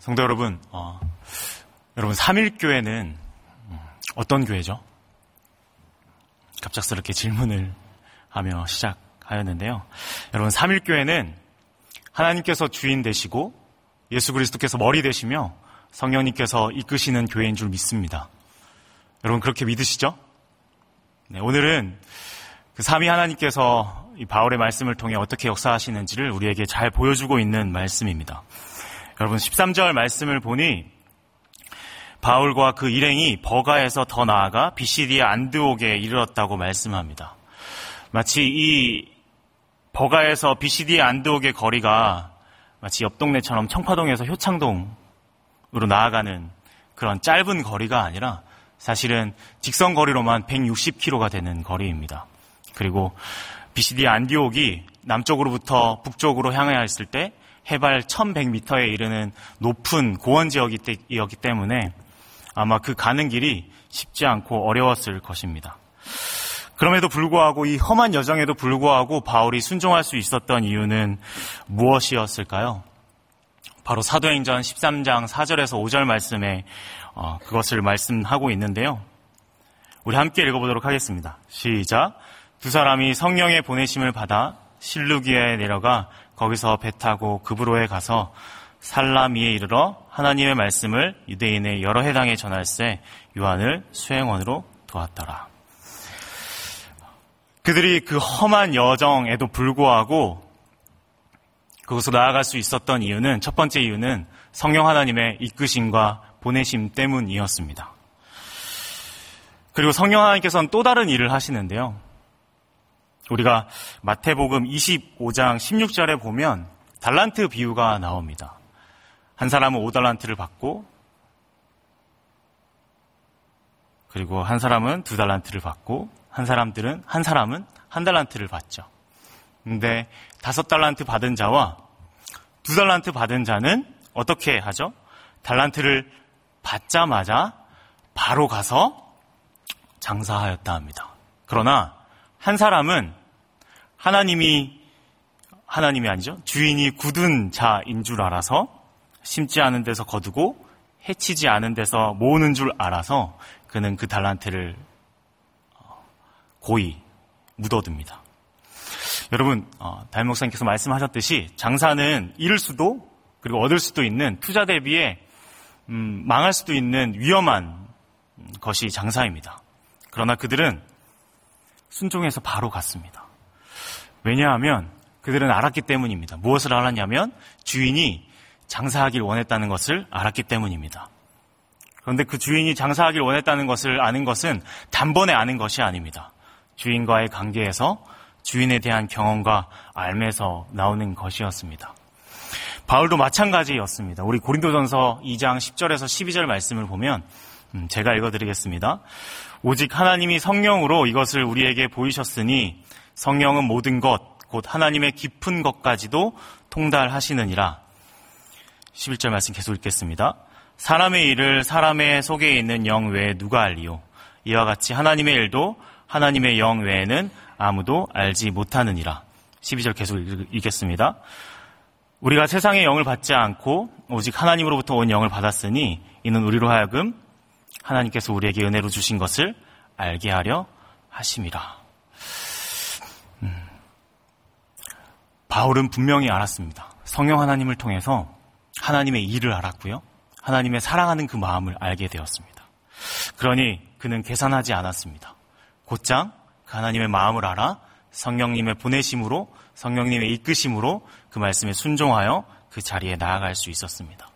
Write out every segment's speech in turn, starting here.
성도 여러분, 여러분 3.1교회는 어떤 교회죠? 갑작스럽게 질문을 하며 시작하였는데요. 여러분 3.1교회는 하나님께서 주인 되시고 예수 그리스도께서 머리 되시며 성령님께서 이끄시는 교회인 줄 믿습니다. 여러분 그렇게 믿으시죠? 네, 오늘은 그 삼위 하나님께서 이 바울의 말씀을 통해 어떻게 역사하시는지를 우리에게 잘 보여주고 있는 말씀입니다. 여러분 13절 말씀을 보니 바울과 그 일행이 버가에서 더 나아가 비시디아 안드옥에 이르렀다고 말씀합니다. 마치 이 버가에서 비시디아 안드옥의 거리가 마치 옆 동네처럼 청파동에서 효창동으로 나아가는 그런 짧은 거리가 아니라 사실은 직선 거리로만 160km가 되는 거리입니다. 그리고 비시디아 안디옥이 남쪽으로부터 북쪽으로 향해야 했을 때 해발 1100m에 이르는 높은 고원 지역이었기 때문에 아마 그 가는 길이 쉽지 않고 어려웠을 것입니다. 그럼에도 불구하고 이 험한 여정에도 불구하고 바울이 순종할 수 있었던 이유는 무엇이었을까요? 바로 사도행전 13장 4절에서 5절 말씀에 그것을 말씀하고 있는데요. 우리 함께 읽어보도록 하겠습니다. 시작. 두 사람이 성령의 보내심을 받아 실루기아에 내려가 거기서 배 타고 그브로에 가서 살라미에 이르러 하나님의 말씀을 유대인의 여러 해당에 전할세 요한을 수행원으로 두었더라. 그들이 그 험한 여정에도 불구하고 그곳으로 나아갈 수 있었던 이유는, 첫 번째 이유는 성령 하나님의 이끄심과 보내심 때문이었습니다. 그리고 성령 하나님께서는 또 다른 일을 하시는데요. 우리가 마태복음 25장 16절에 보면 달란트 비유가 나옵니다. 한 사람은 5달란트를 받고 그리고 한 사람은 2달란트를 받고 한 사람은 1달란트를 받죠. 근데 5달란트 받은 자와 2달란트 받은 자는 어떻게 하죠? 달란트를 받자마자 바로 가서 장사하였다 합니다. 그러나 한 사람은 하나님이 아니죠. 주인이 굳은 자인 줄 알아서 심지 않은 데서 거두고 해치지 않은 데서 모으는 줄 알아서 그는 그 달란트를 고이 묻어둡니다. 여러분, 담임 목사님께서 말씀하셨듯이 장사는 잃을 수도 그리고 얻을 수도 있는 투자 대비에 망할 수도 있는 위험한 것이 장사입니다. 그러나 그들은 순종해서 바로 갔습니다. 왜냐하면 그들은 알았기 때문입니다. 무엇을 알았냐면 주인이 장사하길 원했다는 것을 알았기 때문입니다. 그런데 그 주인이 장사하길 원했다는 것을 아는 것은 단번에 아는 것이 아닙니다. 주인과의 관계에서 주인에 대한 경험과 알매서 나오는 것이었습니다. 바울도 마찬가지였습니다. 우리 고린도전서 2장 10절에서 12절 말씀을 보면 제가 읽어드리겠습니다. 오직 하나님이 성령으로 이것을 우리에게 보이셨으니 성령은 모든 것 곧 하나님의 깊은 것까지도 통달하시느니라. 11절 말씀 계속 읽겠습니다. 사람의 일을 사람의 속에 있는 영 외에 누가 알리요? 이와 같이 하나님의 일도 하나님의 영 외에는 아무도 알지 못하느니라. 12절 계속 읽겠습니다. 우리가 세상의 영을 받지 않고 오직 하나님으로부터 온 영을 받았으니 이는 우리로 하여금 하나님께서 우리에게 은혜로 주신 것을 알게 하려 하심이라. 바울은 분명히 알았습니다. 성령 하나님을 통해서 하나님의 일을 알았고요. 하나님의 사랑하는 그 마음을 알게 되었습니다. 그러니 그는 계산하지 않았습니다. 곧장 그 하나님의 마음을 알아 성령님의 보내심으로 성령님의 이끄심으로 그 말씀에 순종하여 그 자리에 나아갈 수 있었습니다.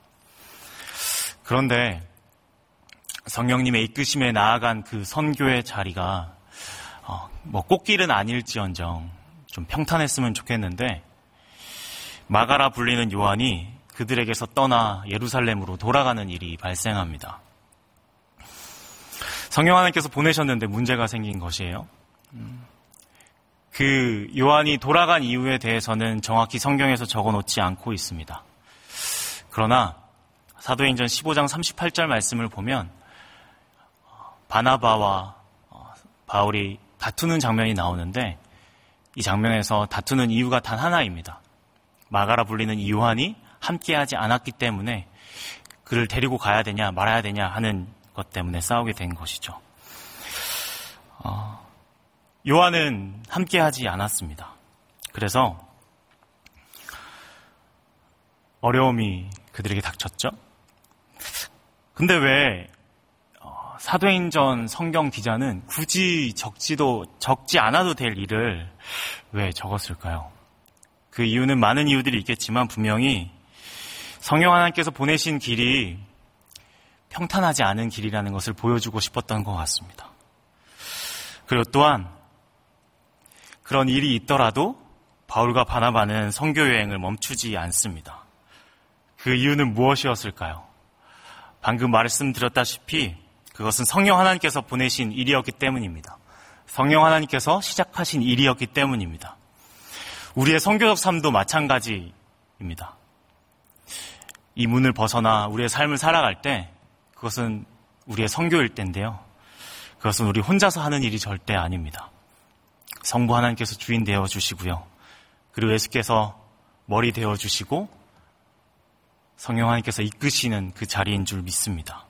그런데 성령님의 이끄심에 나아간 그 선교의 자리가 꽃길은 아닐지언정 좀 평탄했으면 좋겠는데 마가라 불리는 요한이 그들에게서 떠나 예루살렘으로 돌아가는 일이 발생합니다. 성령 하나님께서 보내셨는데 문제가 생긴 것이에요. 그 요한이 돌아간 이유에 대해서는 정확히 성경에서 적어놓지 않고 있습니다. 그러나 사도행전 15장 38절 말씀을 보면 바나바와 바울이 다투는 장면이 나오는데 이 장면에서 다투는 이유가 단 하나입니다. 마가라 불리는 이 요한이 함께하지 않았기 때문에 그를 데리고 가야 되냐 말아야 되냐 하는 것 때문에 싸우게 된 것이죠. 요한은 함께하지 않았습니다. 그래서 어려움이 그들에게 닥쳤죠. 근데 왜 사도행전 성경 기자는 굳이 적지 않아도 될 일을 왜 적었을까요? 그 이유는 많은 이유들이 있겠지만 분명히 성령 하나님께서 보내신 길이 평탄하지 않은 길이라는 것을 보여주고 싶었던 것 같습니다. 그리고 또한 그런 일이 있더라도 바울과 바나바는 선교 여행을 멈추지 않습니다. 그 이유는 무엇이었을까요? 방금 말씀드렸다시피 그것은 성령 하나님께서 보내신 일이었기 때문입니다. 성령 하나님께서 시작하신 일이었기 때문입니다. 우리의 선교적 삶도 마찬가지입니다. 이 문을 벗어나 우리의 삶을 살아갈 때 그것은 우리의 선교일 때인데요. 그것은 우리 혼자서 하는 일이 절대 아닙니다. 성부 하나님께서 주인 되어주시고요. 그리고 예수께서 머리 되어주시고 성령 하나님께서 이끄시는 그 자리인 줄 믿습니다.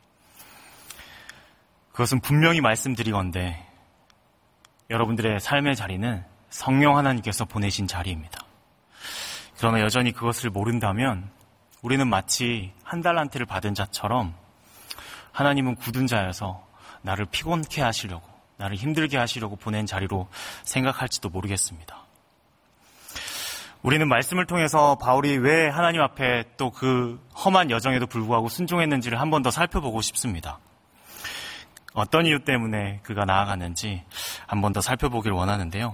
그것은 분명히 말씀드리건대 여러분들의 삶의 자리는 성령 하나님께서 보내신 자리입니다. 그러나 여전히 그것을 모른다면 우리는 마치 한 달란트를 받은 자처럼 하나님은 굳은 자여서 나를 피곤케 하시려고, 나를 힘들게 하시려고 보낸 자리로 생각할지도 모르겠습니다. 우리는 말씀을 통해서 바울이 왜 하나님 앞에 또 그 험한 여정에도 불구하고 순종했는지를 한 번 더 살펴보고 싶습니다. 어떤 이유 때문에 그가 나아갔는지 한 번 더 살펴보길 원하는데요.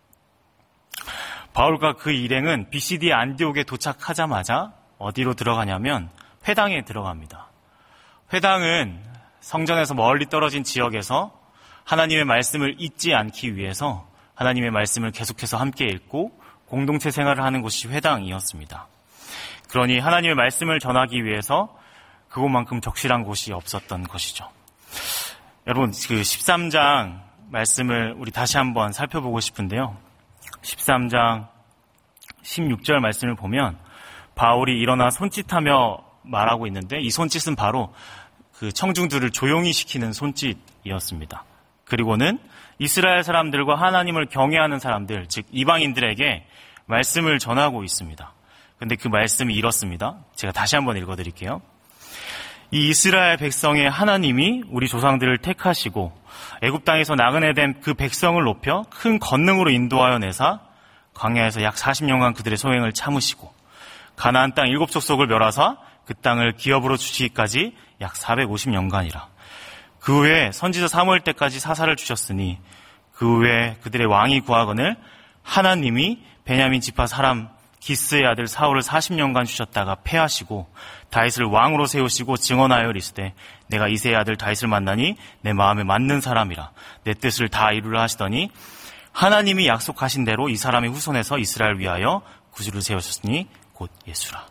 바울과 그 일행은 BCD 안디옥에 도착하자마자 어디로 들어가냐면 회당에 들어갑니다. 회당은 성전에서 멀리 떨어진 지역에서 하나님의 말씀을 잊지 않기 위해서 하나님의 말씀을 계속해서 함께 읽고 공동체 생활을 하는 곳이 회당이었습니다. 그러니 하나님의 말씀을 전하기 위해서 그곳만큼 적실한 곳이 없었던 것이죠. 여러분, 그 13장 말씀을 우리 다시 한번 살펴보고 싶은데요. 13장 16절 말씀을 보면 바울이 일어나 손짓하며 말하고 있는데 이 손짓은 바로 그 청중들을 조용히 시키는 손짓이었습니다. 그리고는 이스라엘 사람들과 하나님을 경외하는 사람들, 즉 이방인들에게 말씀을 전하고 있습니다. 그런데 그 말씀이 이렇습니다. 제가 다시 한번 읽어드릴게요. 이 이스라엘 백성의 하나님이 우리 조상들을 택하시고 애굽 땅에서 나그네 된 그 백성을 높여 큰 권능으로 인도하여 내사 광야에서 약 40년간 그들의 소행을 참으시고 가나안 땅 7족속을 멸하사 그 땅을 기업으로 주시기까지 약 450년간이라. 그 후에 선지자 사무엘 때까지 사사를 주셨으니 그 후에 그들의 왕이 구하거늘 하나님이 베냐민 지파 사람 기스의 아들 사울을 40년간 주셨다가 패하시고 다윗을 왕으로 세우시고 증언하여 이르시되 내가 이새의 아들 다윗을 만나니 내 마음에 맞는 사람이라 내 뜻을 다 이루라 하시더니 하나님이 약속하신 대로 이 사람의 후손에서 이스라엘 위하여 구주를 세우셨으니 곧 예수라.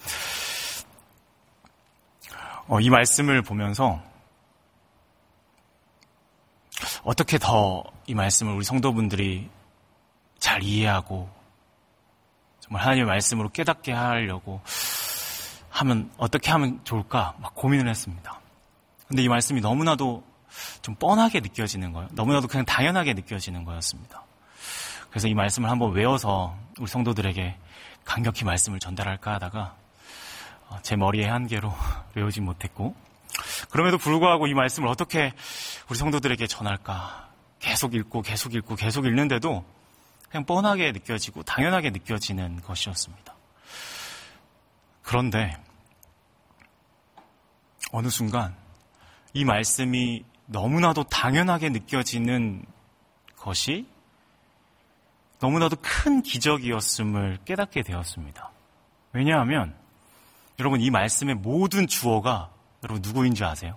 이 말씀을 보면서 어떻게 더 이 말씀을 우리 성도분들이 잘 이해하고 정말 하나님의 말씀으로 깨닫게 하려고 하면 어떻게 하면 좋을까 막 고민을 했습니다. 근데 이 말씀이 너무나도 좀 뻔하게 느껴지는 거예요. 너무나도 그냥 당연하게 느껴지는 거였습니다. 그래서 이 말씀을 한번 외워서 우리 성도들에게 간격히 말씀을 전달할까 하다가 제 머리의 한계로 외우지 못했고 그럼에도 불구하고 이 말씀을 어떻게 우리 성도들에게 전할까 계속 읽고 읽는데도 그냥 뻔하게 느껴지고 당연하게 느껴지는 것이었습니다. 그런데 어느 순간 이 말씀이 너무나도 당연하게 느껴지는 것이 너무나도 큰 기적이었음을 깨닫게 되었습니다. 왜냐하면 여러분 이 말씀의 모든 주어가 여러분 누구인지 아세요?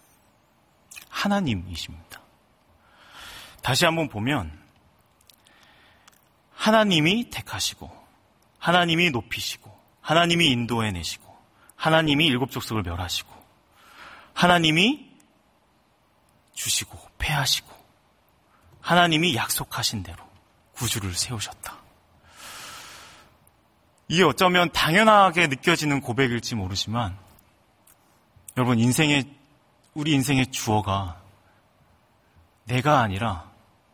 하나님이십니다. 다시 한번 보면 하나님이 택하시고 하나님이 높이시고 하나님이 인도해내시고 하나님이 7족속을 멸하시고 하나님이 주시고 패하시고 하나님이 약속하신 대로 구주를 세우셨다. 이게 어쩌면 당연하게 느껴지는 고백일지 모르지만 여러분, 우리 인생의 주어가 내가 아니라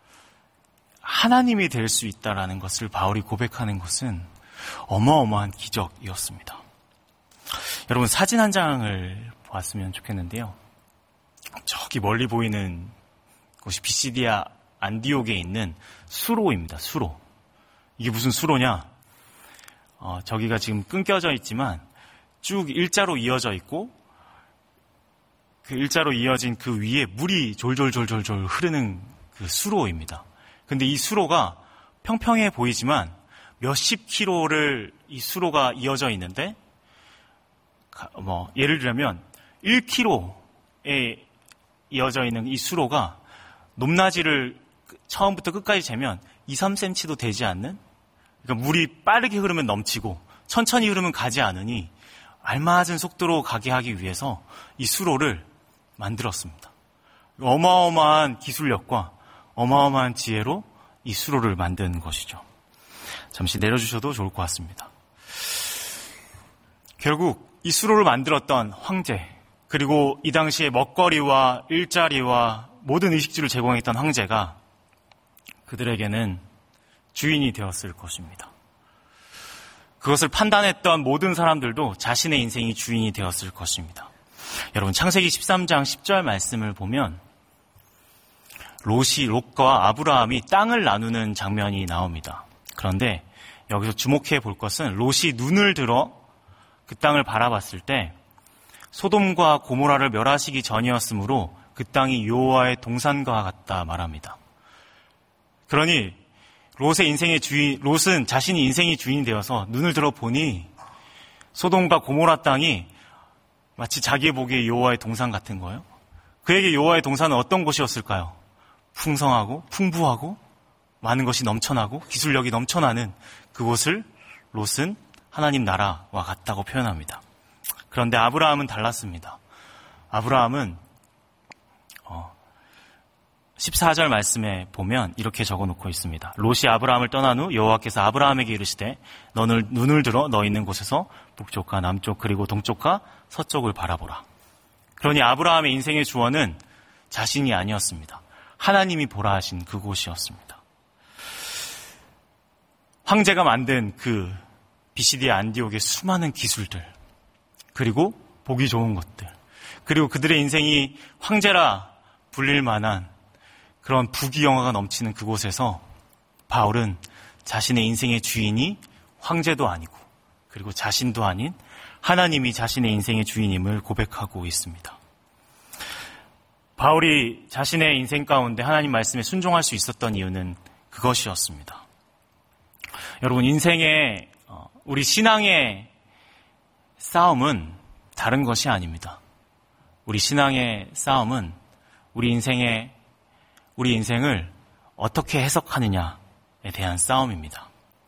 하나님이 될 수 있다라는 것을 바울이 고백하는 것은 어마어마한 기적이었습니다. 여러분, 사진 한 장을 보았으면 좋겠는데요. 저기 멀리 보이는 곳이 비시디아 안디옥에 있는 수로입니다. 수로. 이게 무슨 수로냐? 저기가 지금 끊겨져 있지만 쭉 일자로 이어져 있고 그 일자로 이어진 그 위에 물이 졸졸졸졸 흐르는 그 수로입니다. 근데 이 수로가 평평해 보이지만 몇십 킬로를 이 수로가 이어져 있는데 예를 들면 1km에 이어져 있는 이 수로가 높낮이를 처음부터 끝까지 재면 2, 3cm도 되지 않는, 그러니까 물이 빠르게 흐르면 넘치고 천천히 흐르면 가지 않으니 알맞은 속도로 가게 하기 위해서 이 수로를 만들었습니다. 어마어마한 기술력과 어마어마한 지혜로 이 수로를 만든 것이죠. 잠시 내려주셔도 좋을 것 같습니다. 결국 이 수로를 만들었던 황제, 그리고 이 당시에 먹거리와 일자리와 모든 의식주를 제공했던 황제가 그들에게는 주인이 되었을 것입니다. 그것을 판단했던 모든 사람들도 자신의 인생이 주인이 되었을 것입니다. 여러분, 창세기 13장 10절 말씀을 보면 롯과 아브라함이 땅을 나누는 장면이 나옵니다. 그런데 여기서 주목해 볼 것은 롯이 눈을 들어 그 땅을 바라봤을 때 소돔과 고모라를 멸하시기 전이었으므로 그 땅이 여호와의 동산과 같다 말합니다. 그러니 롯은 자신이 인생의 주인이 되어서 눈을 들어 보니 소돔과 고모라 땅이 마치 자기의 보기에 여호와의 동산 같은 거예요. 그에게 여호와의 동산은 어떤 곳이었을까요? 풍성하고 풍부하고 많은 것이 넘쳐나고 기술력이 넘쳐나는 그곳을 롯은 하나님 나라와 같다고 표현합니다. 그런데 아브라함은 달랐습니다. 아브라함은 14절 말씀에 보면 이렇게 적어놓고 있습니다. 롯이 아브라함을 떠난 후 여호와께서 아브라함에게 이르시되 너는 눈을 들어 너 있는 곳에서 북쪽과 남쪽 그리고 동쪽과 서쪽을 바라보라. 그러니 아브라함의 인생의 주어는 자신이 아니었습니다. 하나님이 보라 하신 그곳이었습니다. 황제가 만든 그 비시디아 안디옥의 수많은 기술들, 그리고 보기 좋은 것들, 그리고 그들의 인생이 황제라 불릴 만한 그런 부귀영화가 넘치는 그곳에서 바울은 자신의 인생의 주인이 황제도 아니고 그리고 자신도 아닌 하나님이 자신의 인생의 주인임을 고백하고 있습니다. 바울이 자신의 인생 가운데 하나님 말씀에 순종할 수 있었던 이유는 그것이었습니다. 여러분, 우리 신앙의 싸움은 다른 것이 아닙니다. 우리 신앙의 싸움은 우리 인생을 어떻게 해석하느냐에 대한 싸움입니다.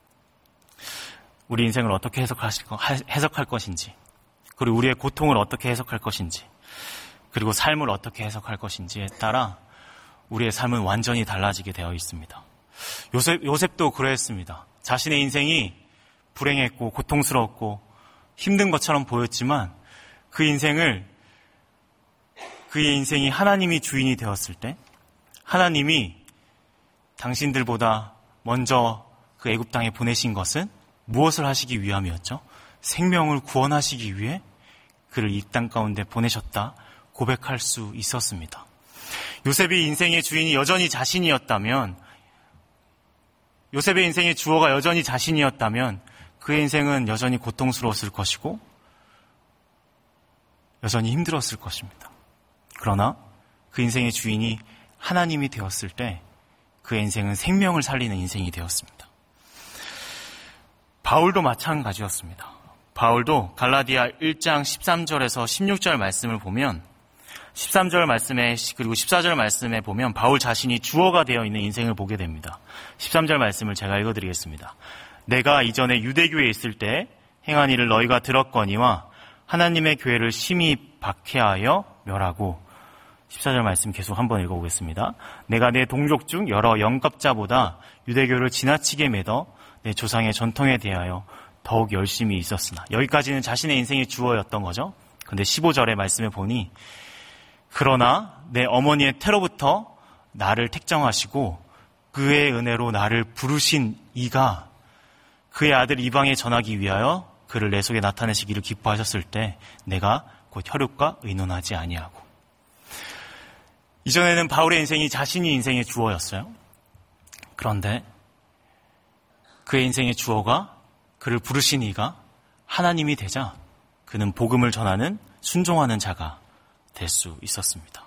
우리 인생을 어떻게 해석할 것인지, 그리고 우리의 고통을 어떻게 해석할 것인지, 그리고 삶을 어떻게 해석할 것인지에 따라 우리의 삶은 완전히 달라지게 되어 있습니다. 요셉도 그러했습니다. 자신의 인생이 불행했고 고통스러웠고 힘든 것처럼 보였지만 그의 인생이 하나님이 주인이 되었을 때 하나님이 당신들보다 먼저 그 애굽 땅에 보내신 것은 무엇을 하시기 위함이었죠? 생명을 구원하시기 위해 그를 이 땅 가운데 보내셨다 고백할 수 있었습니다. 요셉의 인생의 주인이 여전히 자신이었다면, 요셉의 인생의 주어가 여전히 자신이었다면 그의 인생은 여전히 고통스러웠을 것이고 여전히 힘들었을 것입니다. 그러나 그 인생의 주인이 하나님이 되었을 때 그의 인생은 생명을 살리는 인생이 되었습니다. 바울도 마찬가지였습니다. 바울도 갈라디아 1장 13절에서 16절 말씀을 보면 13절 말씀에 그리고 14절 말씀에 보면 바울 자신이 주어가 되어 있는 인생을 보게 됩니다. 13절 말씀을 제가 읽어드리겠습니다. 내가 이전에 유대교에 있을 때 행한 일을 너희가 들었거니와 하나님의 교회를 심히 박해하여 멸하고, 14절 말씀 계속 한번 읽어보겠습니다. 내가 내 동족 중 여러 영겁자보다 유대교를 지나치게 믿어 내 조상의 전통에 대하여 더욱 열심히 있었으나, 여기까지는 자신의 인생의 주어였던 거죠. 근데 15절의 말씀에 보니 그러나 내 어머니의 태로부터 나를 택정하시고 그의 은혜로 나를 부르신 이가 그의 아들 이방에 전하기 위하여 그를 내 속에 나타내시기를 기뻐하셨을 때 내가 곧 혈육과 의논하지 아니하고. 이전에는 바울의 인생이 자신이 인생의 주어였어요. 그런데 그의 인생의 주어가 그를 부르신 이가 하나님이 되자 그는 복음을 전하는 순종하는 자가 될 수 있었습니다.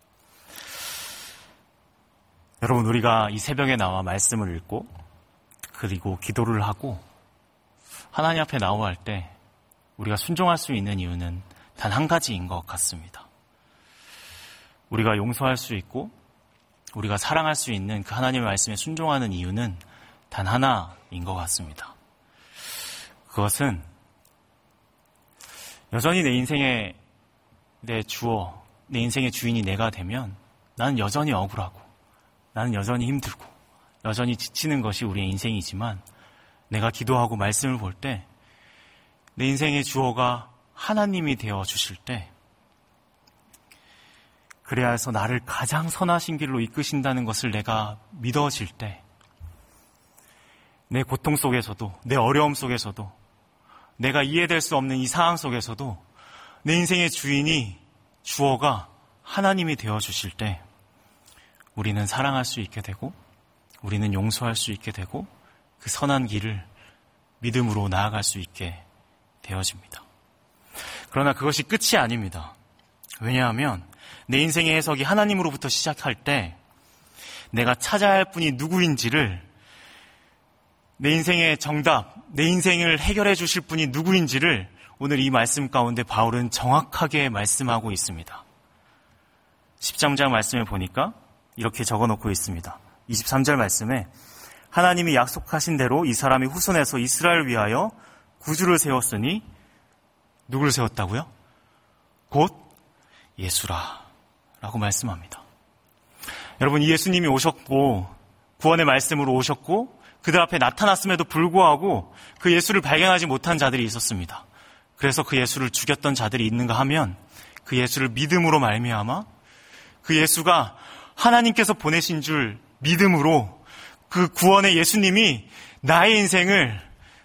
여러분, 우리가 이 새벽에 나와 말씀을 읽고 그리고 기도를 하고 하나님 앞에 나오고 할 때 우리가 순종할 수 있는 이유는 단 한 가지인 것 같습니다. 우리가 용서할 수 있고 우리가 사랑할 수 있는 그 하나님의 말씀에 순종하는 이유는 단 하나인 것 같습니다. 그것은 여전히 내 인생의 내 주어, 내 인생의 주인이 내가 되면 나는 여전히 억울하고 나는 여전히 힘들고 여전히 지치는 것이 우리의 인생이지만 내가 기도하고 말씀을 볼 때 내 인생의 주어가 하나님이 되어 주실 때 그래야 해서 나를 가장 선하신 길로 이끄신다는 것을 내가 믿어질 때 내 고통 속에서도 내 어려움 속에서도 내가 이해될 수 없는 이 상황 속에서도 내 인생의 주인이 주어가 하나님이 되어 주실 때 우리는 사랑할 수 있게 되고 우리는 용서할 수 있게 되고 그 선한 길을 믿음으로 나아갈 수 있게 되어집니다. 그러나 그것이 끝이 아닙니다. 왜냐하면 내 인생의 해석이 하나님으로부터 시작할 때 내가 찾아야 할 분이 누구인지를 내 인생의 정답, 내 인생을 해결해 주실 분이 누구인지를 오늘 이 말씀 가운데 바울은 정확하게 말씀하고 있습니다. 13장 말씀에 보니까 이렇게 적어놓고 있습니다. 23절 말씀에 하나님이 약속하신 대로 이 사람이 후손에서 이스라엘을 위하여 구주를 세웠으니 누구를 세웠다고요? 곧 예수라 라고 말씀합니다. 여러분, 이 예수님이 오셨고 구원의 말씀으로 오셨고 그들 앞에 나타났음에도 불구하고 그 예수를 발견하지 못한 자들이 있었습니다. 그래서 그 예수를 죽였던 자들이 있는가 하면 그 예수를 믿음으로 말미암아 그 예수가 하나님께서 보내신 줄 믿음으로 그 구원의 예수님이 나의 인생을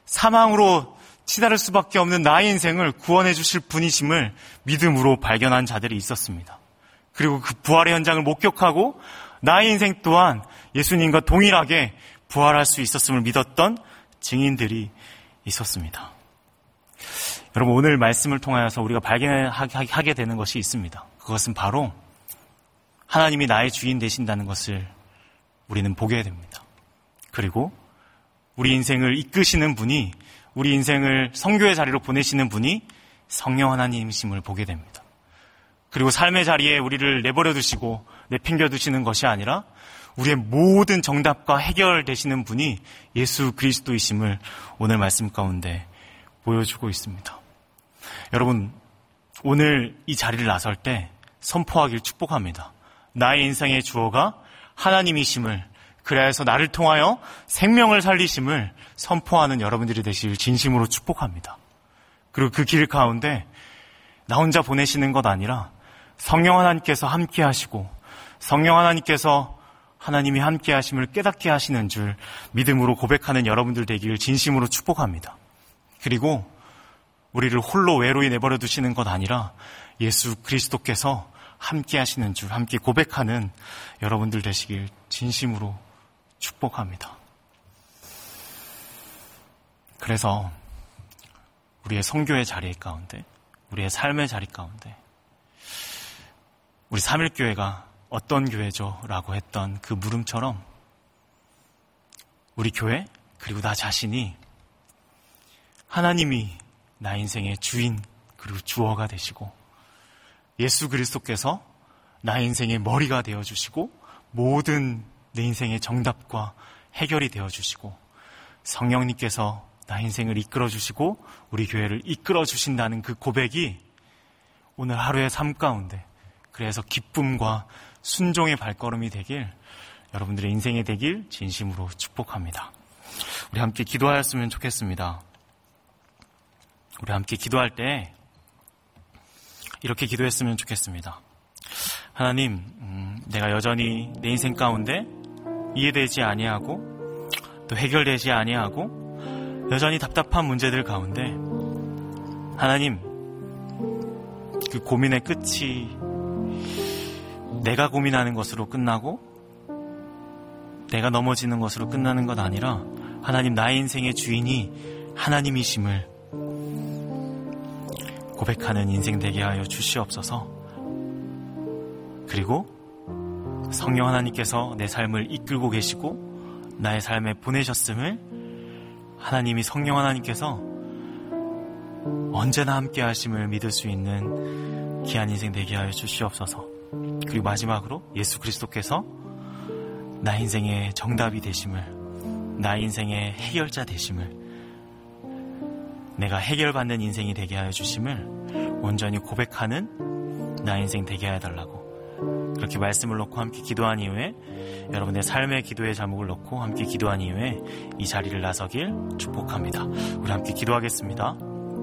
사망으로 치달을 수밖에 없는 나의 인생을 구원해 주실 분이심을 믿음으로 발견한 자들이 있었습니다. 그리고 그 부활의 현장을 목격하고 나의 인생 또한 예수님과 동일하게 부활할 수 있었음을 믿었던 증인들이 있었습니다. 여러분, 오늘 말씀을 통하여서 우리가 발견하게 되는 것이 있습니다. 그것은 바로 하나님이 나의 주인 되신다는 것을 우리는 보게 됩니다. 그리고 우리 인생을 이끄시는 분이, 우리 인생을 선교의 자리로 보내시는 분이 성령 하나님이심을 보게 됩니다. 그리고 삶의 자리에 우리를 내버려 두시고 내팽겨 두시는 것이 아니라 우리의 모든 정답과 해결되시는 분이 예수 그리스도이심을 오늘 말씀 가운데 보여주고 있습니다. 여러분, 오늘 이 자리를 나설 때 선포하길 축복합니다. 나의 인생의 주어가 하나님이심을, 그래야 해서 나를 통하여 생명을 살리심을 선포하는 여러분들이 되실 진심으로 축복합니다. 그리고 그 길 가운데 나 혼자 보내시는 것 아니라 성령 하나님께서 함께 하시고 성령 하나님께서 하나님이 함께 하심을 깨닫게 하시는 줄 믿음으로 고백하는 여러분들 되기를 진심으로 축복합니다. 그리고 우리를 홀로 외로이 내버려 두시는 것 아니라 예수 그리스도께서 함께 하시는 줄 함께 고백하는 여러분들 되시길 진심으로 축복합니다. 그래서 우리의 선교의 자리 가운데, 우리의 삶의 자리 가운데 우리 3.1교회가 어떤 교회죠? 라고 했던 그 물음처럼 우리 교회 그리고 나 자신이 하나님이 나 인생의 주인 그리고 주어가 되시고 예수 그리스도께서 나 인생의 머리가 되어주시고 모든 내 인생의 정답과 해결이 되어주시고 성령님께서 나 인생을 이끌어주시고 우리 교회를 이끌어주신다는 그 고백이 오늘 하루의 삶 가운데 그래서 기쁨과 순종의 발걸음이 되길, 여러분들의 인생이 되길 진심으로 축복합니다. 우리 함께 기도하였으면 좋겠습니다. 우리 함께 기도할 때 이렇게 기도했으면 좋겠습니다. 하나님, 내가 여전히 내 인생 가운데 이해되지 아니하고 또 해결되지 아니하고 여전히 답답한 문제들 가운데 하나님, 그 고민의 끝이 내가 고민하는 것으로 끝나고 내가 넘어지는 것으로 끝나는 것 아니라 하나님, 나의 인생의 주인이 하나님이심을 고백하는 인생 되게 하여 주시옵소서. 그리고 성령 하나님께서 내 삶을 이끌고 계시고 나의 삶에 보내셨음을 하나님이 성령 하나님께서 언제나 함께 하심을 믿을 수 있는 귀한 인생 되게 하여 주시옵소서. 그리고 마지막으로 예수 그리스도께서 나의 인생의 정답이 되심을, 나의 인생의 해결자 되심을, 내가 해결받는 인생이 되게 하여 주심을 온전히 고백하는 나의 인생 되게 하여 달라고, 그렇게 말씀을 놓고 함께 기도한 이후에 여러분의 삶의 기도의 제목을 놓고 함께 기도한 이후에 이 자리를 나서길 축복합니다. 우리 함께 기도하겠습니다.